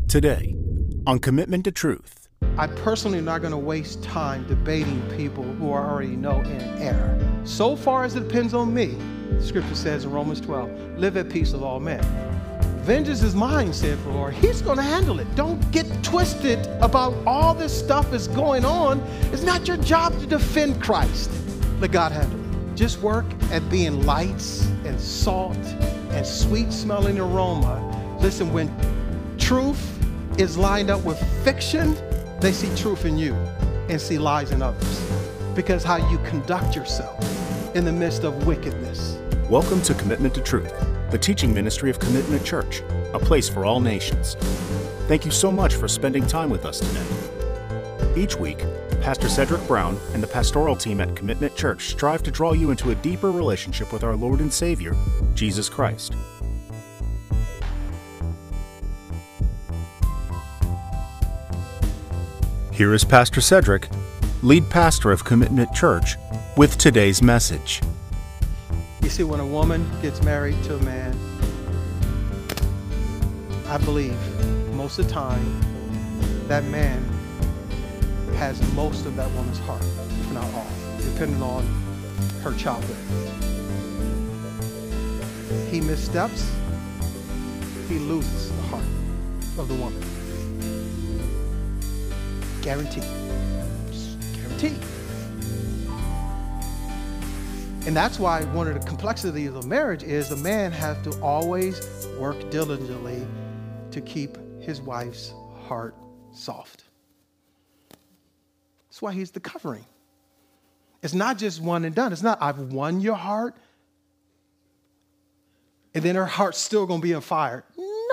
Today, on Commitment to Truth. I personally am not going to waste time debating people who are already know in error. So far as it depends on me, the scripture says in Romans 12, live at peace with all men. Vengeance is mine, saith the Lord. He's going to handle it. Don't get twisted about all this stuff that's going on. It's not your job to defend Christ. Let God handle it. Just work at being lights and salt and sweet smelling aroma. Listen, when truth is lined up with fiction, they see truth in you and see lies in others. Because how you conduct yourself in the midst of wickedness. Welcome to Commitment to Truth, the teaching ministry of Commitment Church, a place for all nations. Thank you so much for spending time with us today. Each week, Pastor Cedric Brown and the pastoral team at Commitment Church strive to draw you into a deeper relationship with our Lord and Savior, Jesus Christ. Here is Pastor Cedric, lead pastor of Commitment Church, with today's message. You see, when a woman gets married to a man, I believe most of the time that man has most of that woman's heart, if not all, depending on her childhood. He missteps, he loses the heart of the woman. Guaranteed. Guaranteed. And that's why one of the complexities of marriage is the man has to always work diligently to keep his wife's heart soft. That's why he's the covering. It's not just one and done. It's not, I've won your heart, and then her heart's still going to be on fire.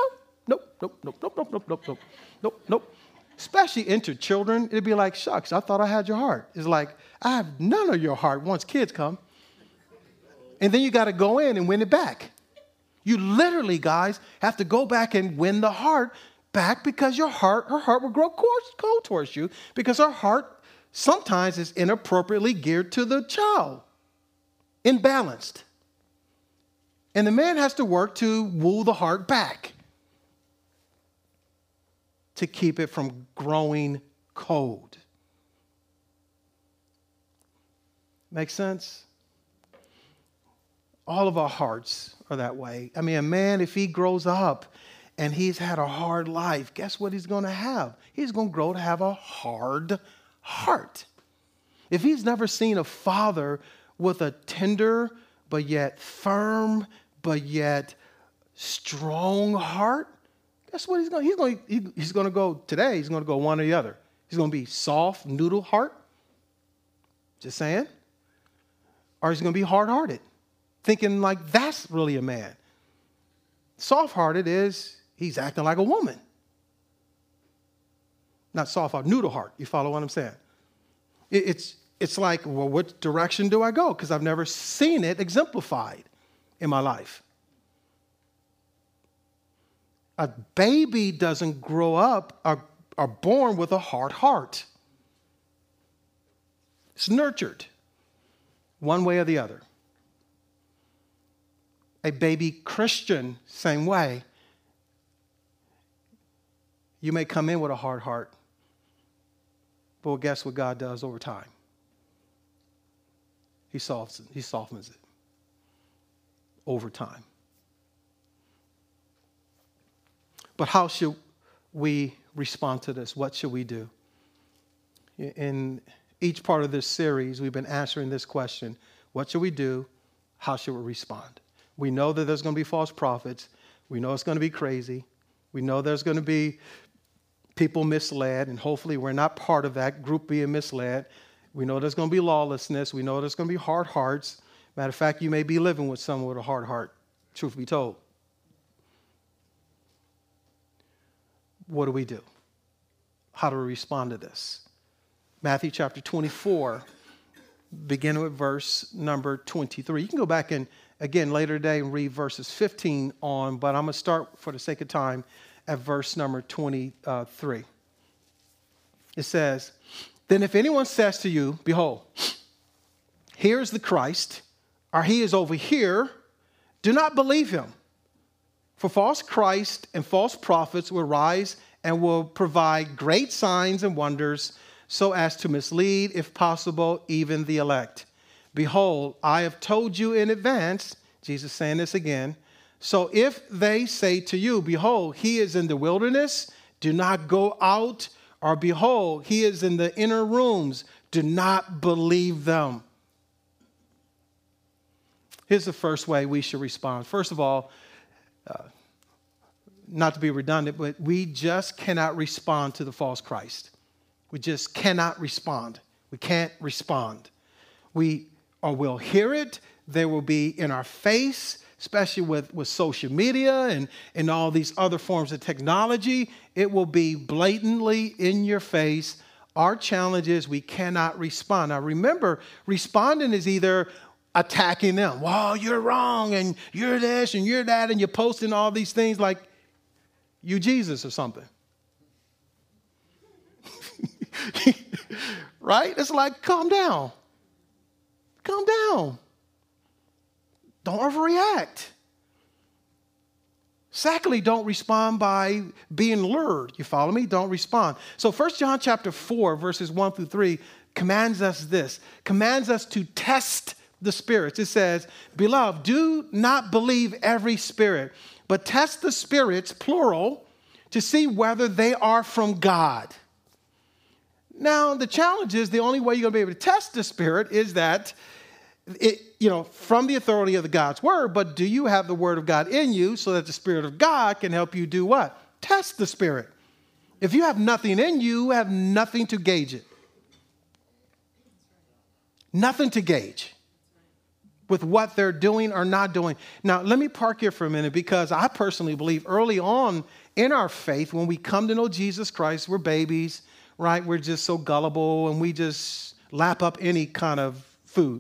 Nope. Especially into children, it'd be like, shucks, I thought I had your heart. It's like, I have none of your heart once kids come. And then you got to go in and win it back. You literally, guys, have to go back and win the heart back because her heart will grow cold towards you because her heart sometimes is inappropriately geared to the child, imbalanced. And the man has to work to woo the heart back to keep it from growing cold. Make sense? All of our hearts are that way. I mean, a man, if he grows up and he's had a hard life, guess what he's going to have? He's going to grow to have a hard heart. If he's never seen a father with a tender but yet firm but yet strong heart, guess what he's going to go today? He's going to go one or the other. He's going to be soft noodle heart. Just saying. Or he's going to be hard-hearted, thinking like that's really a man. Soft-hearted is he's acting like a woman. Not soft-hearted, noodle heart. You follow what I'm saying? It's like, well, what direction do I go? Because I've never seen it exemplified in my life. A baby doesn't grow up or born with a hard heart. It's nurtured one way or the other. A baby Christian, same way. You may come in with a hard heart, but guess what God does over time? He softens it over time. But how should we respond to this? What should we do? In each part of this series, we've been answering this question. What should we do? How should we respond? We know that there's going to be false prophets. We know it's going to be crazy. We know there's going to be people misled, and hopefully we're not part of that group being misled. We know there's going to be lawlessness. We know there's going to be hard hearts. Matter of fact, you may be living with someone with a hard heart, truth be told. What do we do? How do we respond to this? Matthew chapter 24, beginning with verse number 23. You can go back and, again, later today and read verses 15 on, but I'm going to start, for the sake of time, at verse number 23. It says, then if anyone says to you, behold, here is the Christ, or he is over here, do not believe him. For false Christ and false prophets will rise and will provide great signs and wonders so as to mislead, if possible, even the elect. Behold, I have told you in advance, Jesus saying this again, so if they say to you, behold, he is in the wilderness, do not go out, or behold, he is in the inner rooms, do not believe them. Here's the first way we should respond. First of all, not to be redundant, but we just cannot respond to the false Christ. We just cannot respond. We can't respond. We'll hear it. They will be in our face, especially with social media and all these other forms of technology. It will be blatantly in your face. Our challenge is we cannot respond. Now remember, responding is either attacking them. Well, you're wrong, and you're this, and you're that, and you're posting all these things like you Jesus or something. Right? It's like, calm down. Calm down. Don't overreact. Secondly, don't respond by being lured. You follow me? Don't respond. So 1 John chapter 4, verses 1 through 3 commands us this. Commands us to test the spirits. It says, beloved, do not believe every spirit, but test the spirits, plural, to see whether they are from God. Now, the challenge is the only way you're going to be able to test the spirit is that from the authority of the God's word, but do you have the word of God in you so that the Spirit of God can help you do what? Test the spirit. If you have nothing in you, you have nothing to gauge it. Nothing to gauge with what they're doing or not doing. Now, let me park here for a minute because I personally believe early on in our faith, when we come to know Jesus Christ, we're babies, right? We're just so gullible and we just lap up any kind of food.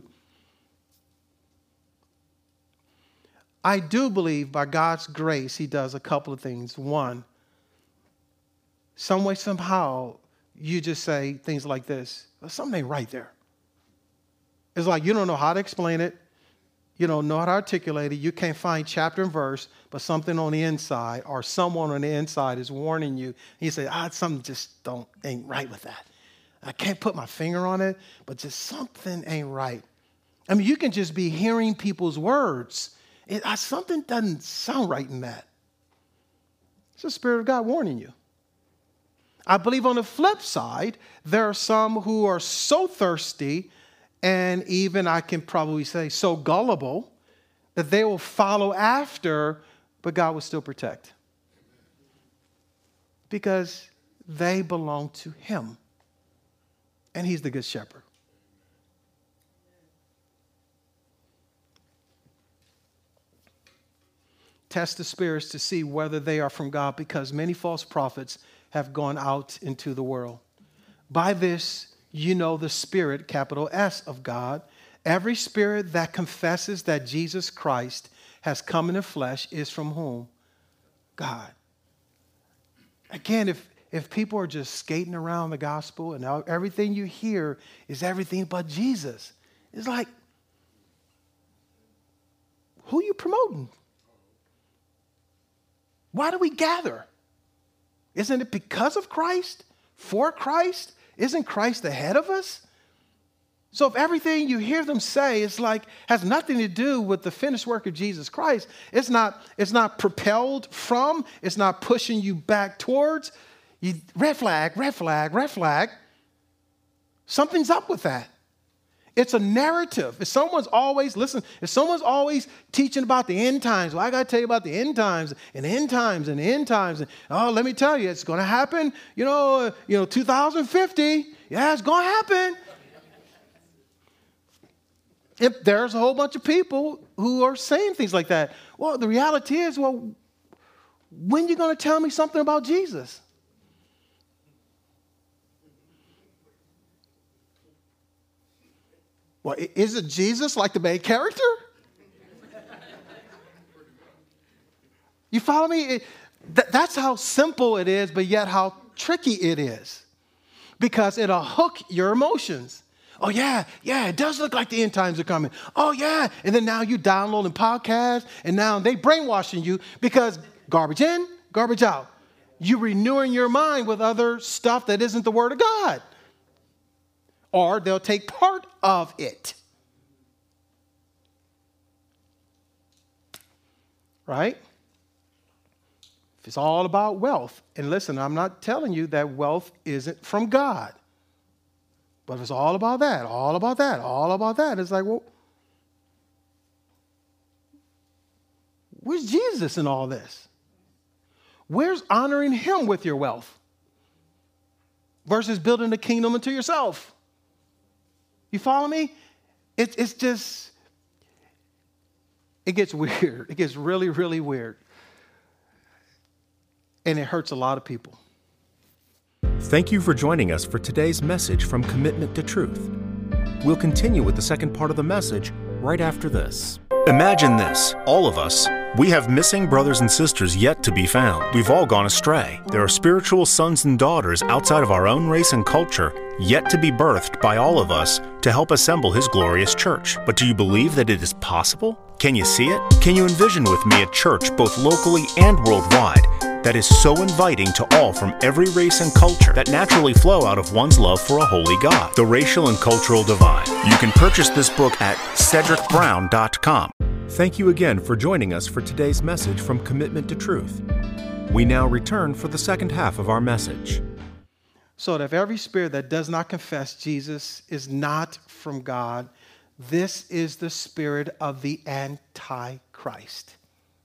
I do believe by God's grace, he does a couple of things. One, some way, somehow, you just say things like this. Well, something ain't right there. It's like you don't know how to explain it. You don't know how to articulate it. You can't find chapter and verse, but something on the inside or someone on the inside is warning you. And you say, something just ain't right with that. I can't put my finger on it, but just something ain't right. I mean, you can just be hearing people's words. Something doesn't sound right in that. It's the Spirit of God warning you. I believe on the flip side, there are some who are so thirsty and even I can probably say so gullible that they will follow after, but God will still protect. Because they belong to him. And he's the good shepherd. Test the spirits to see whether they are from God, because many false prophets have gone out into the world. By this, you know the Spirit, capital S, of God. Every spirit that confesses that Jesus Christ has come in the flesh is from whom? God. Again, if people are just skating around the gospel and everything you hear is everything but Jesus, it's like, who are you promoting? Why do we gather? Isn't it because of Christ? For Christ? Isn't Christ ahead of us? So if everything you hear them say is like has nothing to do with the finished work of Jesus Christ, it's not propelled from, it's not pushing you back towards. Red flag, red flag, red flag. Something's up with that. It's a narrative. If someone's always teaching about the end times, well, I got to tell you about the end times and end times and end times. And, let me tell you, it's going to happen, 2050. Yeah, it's going to happen. If there's a whole bunch of people who are saying things like that. Well, the reality is, when are you going to tell me something about Jesus? Well, isn't Jesus like the main character? You follow me? That's how simple it is, but yet how tricky it is. Because it'll hook your emotions. Oh, yeah, it does look like the end times are coming. Oh, yeah. And then now you downloading podcasts, and now they brainwashing you because garbage in, garbage out. You renewing your mind with other stuff that isn't the Word of God. Or they'll take part of it. Right? If it's all about wealth, and listen, I'm not telling you that wealth isn't from God. But if it's all about that, all about that, all about that, it's like, well, where's Jesus in all this? Where's honoring him with your wealth versus building the kingdom unto yourself? You follow me? It's just, it gets weird. It gets really, really weird. And it hurts a lot of people. Thank you for joining us for today's message from Commitment to Truth. We'll continue with the second part of the message right after this. Imagine this, all of us. We have missing brothers and sisters yet to be found. We've all gone astray. There are spiritual sons and daughters outside of our own race and culture yet to be birthed by all of us to help assemble His glorious church. But do you believe that it is possible? Can you see it? Can you envision with me a church both locally and worldwide that is so inviting to all from every race and culture that naturally flow out of one's love for a holy God? The Racial and Cultural Divide. You can purchase this book at cedricbrown.com. Thank you again for joining us for today's message from Commitment to Truth. We now return for the second half of our message. So that if every spirit that does not confess Jesus is not from God, this is the spirit of the Antichrist.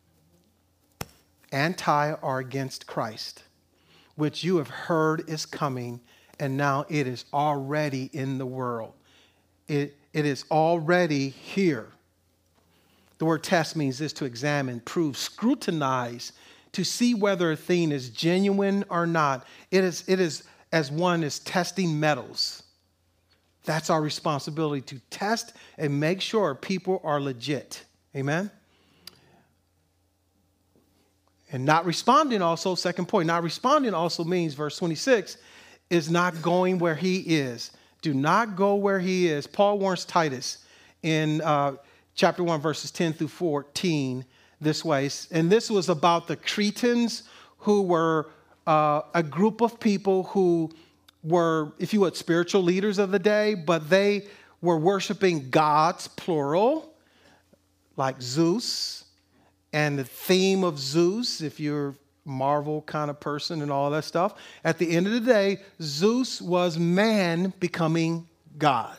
Anti or against Christ, which you have heard is coming, and now it is already in the world. It is already here. The word test means this: to examine, prove, scrutinize, to see whether a thing is genuine or not. It is as one is testing metals. That's our responsibility, to test and make sure people are legit. Amen? And not responding also, second point, not responding also means, verse 26, is not going where he is. Do not go where he is. Paul warns Titus in chapter 1, verses 10 through 14 this way. And this was about the Cretans, who were a group of people who were, if you would, spiritual leaders of the day, but they were worshiping gods, plural, like Zeus. And the theme of Zeus, if you're a Marvel kind of person and all that stuff, at the end of the day, Zeus was man becoming God.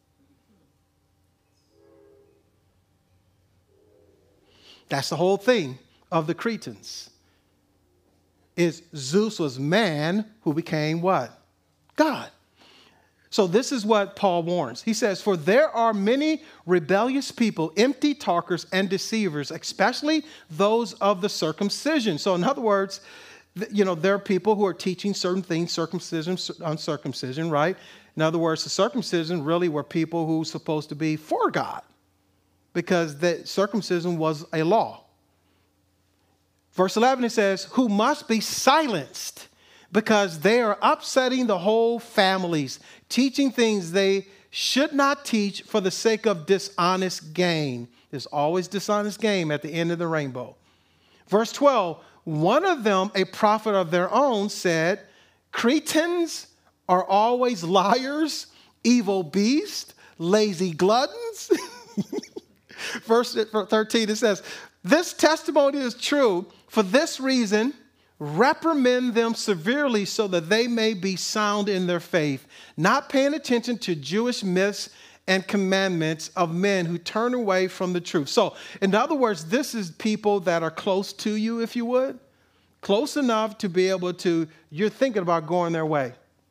That's the whole thing of the Cretans. Is Zeus was man who became what? God. So this is what Paul warns. He says, for there are many rebellious people, empty talkers and deceivers, especially those of the circumcision. So in other words, there are people who are teaching certain things, circumcision, uncircumcision, right? In other words, the circumcision really were people who were supposed to be for God, because the circumcision was a law. Verse 11, it says, who must be silenced, because they are upsetting the whole families, teaching things they should not teach for the sake of dishonest gain. There's always dishonest gain at the end of the rainbow. Verse 12, one of them, a prophet of their own, said, Cretans are always liars, evil beasts, lazy gluttons. Verse 13, it says, this testimony is true. For this reason, reprimand them severely so that they may be sound in their faith, not paying attention to Jewish myths and commandments of men who turn away from the truth. So, in other words, this is people that are close to you, if you would, close enough to be able to, you're thinking about going their way.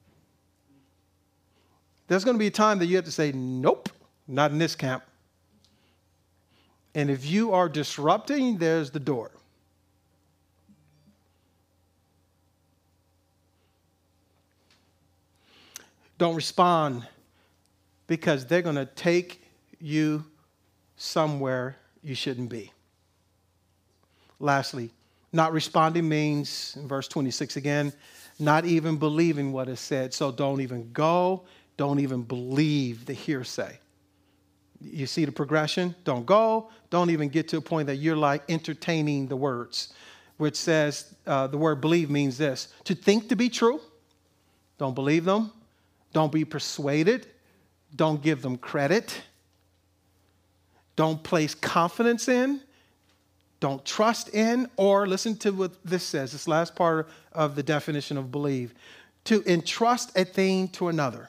There's going to be a time that you have to say, nope, not in this camp. And if you are disrupting, there's the door. Don't respond, because they're going to take you somewhere you shouldn't be. Lastly, not responding means, in verse 26 again, not even believing what is said. So don't even go, don't even believe the hearsay. You see the progression? Don't go, don't even get to a point that you're like entertaining the words. which says the word believe means this: to think to be true. Don't believe them. Don't be persuaded. Don't give them credit. Don't place confidence in. Don't trust in. Or listen to what this says, this last part of the definition of believe: to entrust a thing to another.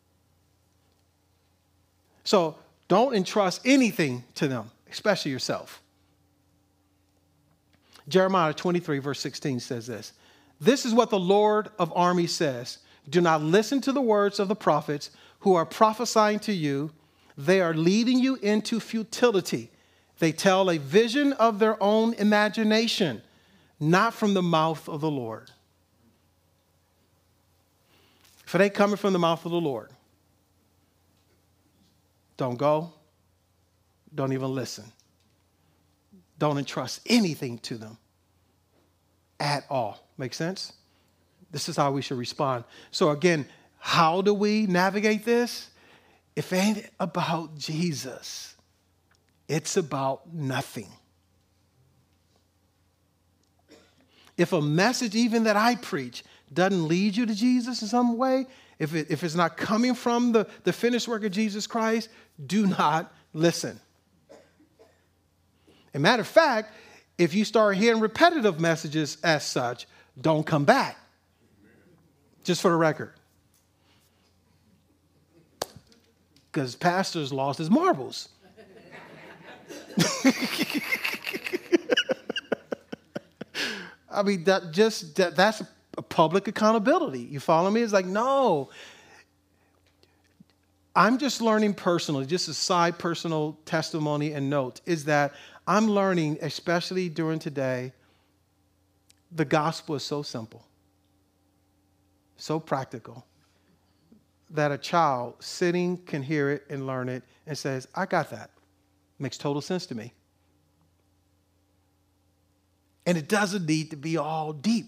So don't entrust anything to them, especially yourself. Jeremiah 23, verse 16 says this: this is what the Lord of armies says. Do not listen to the words of the prophets who are prophesying to you. They are leading you into futility. They tell a vision of their own imagination, not from the mouth of the Lord. If it ain't coming from the mouth of the Lord, don't go. Don't even listen. Don't entrust anything to them at all. Make sense? This is how we should respond. So again, how do we navigate this? If it ain't about Jesus, it's about nothing. If a message even that I preach doesn't lead you to Jesus in some way, if it's not coming from the finished work of Jesus Christ, do not listen. As a matter of fact, if you start hearing repetitive messages as such, don't come back. Just for the record. Because pastor's lost his marbles. I mean, that's a public accountability. You follow me? It's like, no. I'm just learning personally, just a side personal testimony and note, is that I'm learning, especially during today, the gospel is so simple, so practical, that a child sitting can hear it and learn it and says, I got that. Makes total sense to me. And it doesn't need to be all deep.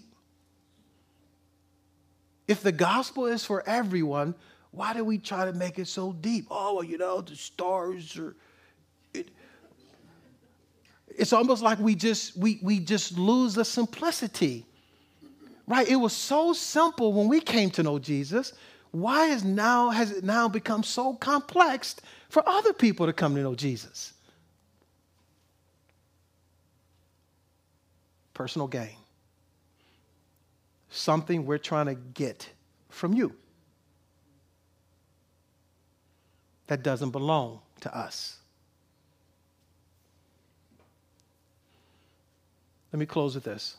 If the gospel is for everyone, why do we try to make it so deep? Oh, well, the stars are... It's almost like we just lose the simplicity. Right? It was so simple when we came to know Jesus. Why has it now become so complex for other people to come to know Jesus? Personal gain. Something we're trying to get from you that doesn't belong to us. Let me close with this.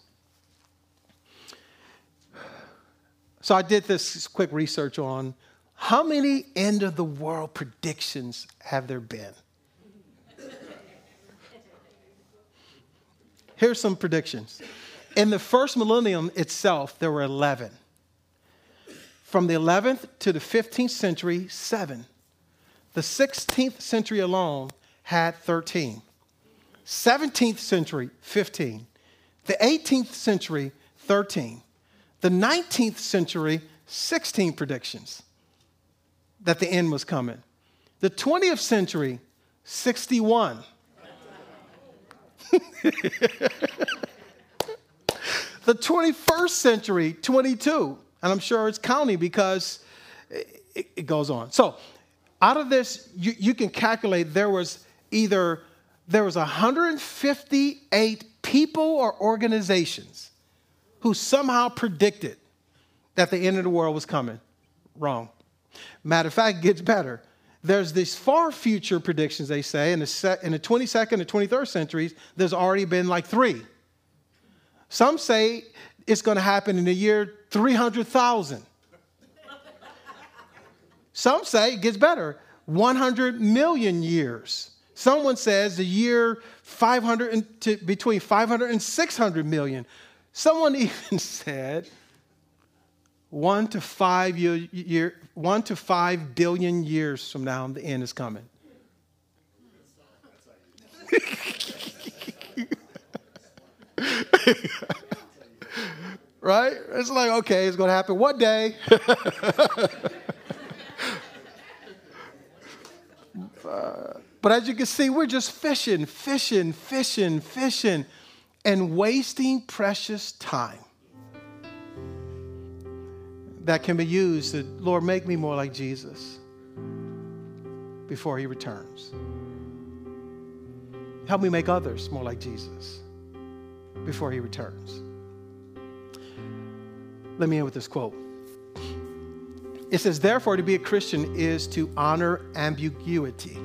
So I did this quick research on how many end of the world predictions have there been. Here's some predictions. In the first millennium itself, there were 11. From the 11th to the 15th century, 7. The 16th century alone had 13. 17th century, 15. The 18th century, 13. The 19th century, 16 predictions that the end was coming. The 20th century, 61. The 21st century, 22. And I'm sure it's counting because it goes on. So out of this, you can calculate there was 158 people or organizations who somehow predicted that the end of the world was coming. Wrong. Matter of fact, it gets better. There's these far future predictions, they say, in the 22nd and 23rd centuries, there's already been like 3. Some say it's going to happen in the year 300,000. Some say it gets better, 100 million years. Someone says the year 500 between 500 and 600 million. Someone even said 1 to 5 billion years from now, the end is coming. Right? It's like, okay, it's going to happen one day. But as you can see, we're just fishing. and wasting precious time that can be used to, Lord, make me more like Jesus before he returns. Help me make others more like Jesus before he returns. Let me end with this quote. It says, therefore, to be a Christian is to honor ambiguity.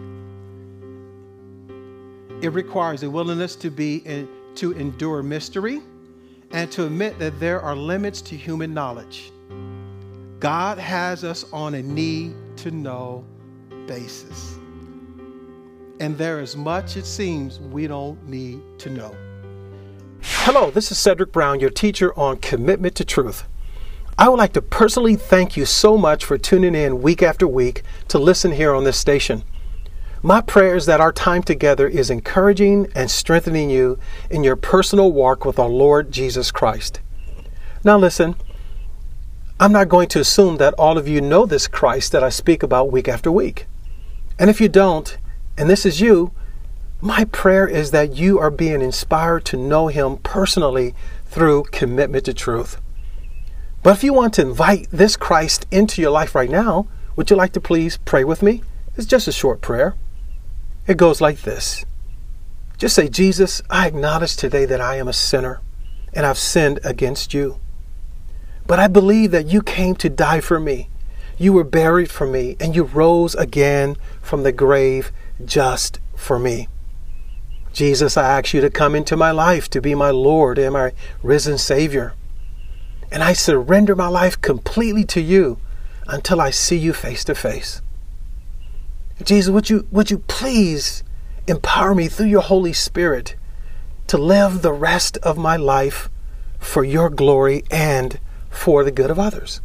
It requires a willingness to endure mystery and to admit that there are limits to human knowledge. God has us on a need-to-know basis. And there is much, it seems, we don't need to know. Hello, this is Cedric Brown, your teacher on Commitment to Truth. I would like to personally thank you so much for tuning in week after week to listen here on this station. My prayer is that our time together is encouraging and strengthening you in your personal walk with our Lord Jesus Christ. Now listen, I'm not going to assume that all of you know this Christ that I speak about week after week. And if you don't, and this is you, my prayer is that you are being inspired to know him personally through Commitment to Truth. But if you want to invite this Christ into your life right now, would you like to please pray with me? It's just a short prayer. It goes like this. Just say, Jesus, I acknowledge today that I am a sinner and I've sinned against you. But I believe that you came to die for me. You were buried for me and you rose again from the grave just for me. Jesus, I ask you to come into my life to be my Lord and my risen Savior. And I surrender my life completely to you until I see you face to face. Jesus, would you please empower me through your Holy Spirit to live the rest of my life for your glory and for the good of others.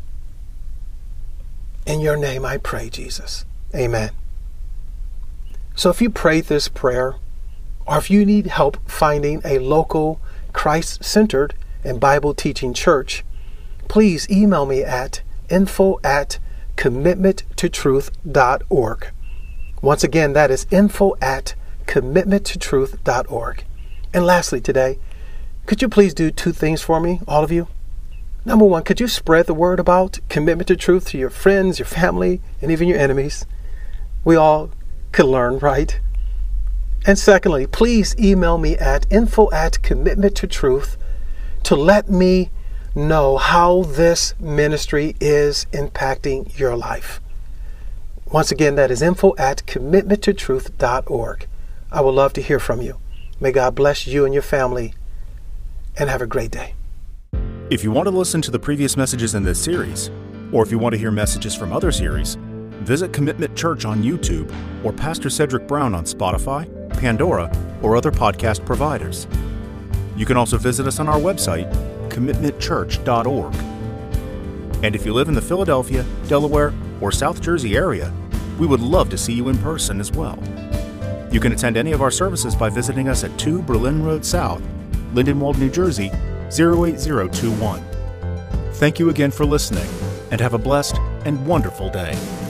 In your name I pray, Jesus. Amen. So if you prayed this prayer, or if you need help finding a local Christ-centered and Bible-teaching church, please email me at info@commitmenttotruth.org. Once again, that is info@commitmenttotruth.org. And lastly today, could you please do two things for me, all of you? Number one, could you spread the word about Commitment to Truth to your friends, your family, and even your enemies? We all could learn, right? And secondly, please email me at info@commitmenttotruth to let me know how this ministry is impacting your life. Once again, that is info@commitmenttotruth.org. I would love to hear from you. May God bless you and your family, and have a great day. If you want to listen to the previous messages in this series, or if you want to hear messages from other series, visit Commitment Church on YouTube or Pastor Cedric Brown on Spotify, Pandora, or other podcast providers. You can also visit us on our website, commitmentchurch.org. And if you live in the Philadelphia, Delaware, or South Jersey area, we would love to see you in person as well. You can attend any of our services by visiting us at 2 Berlin Road South, Lindenwold, New Jersey, 08021. Thank you again for listening, and have a blessed and wonderful day.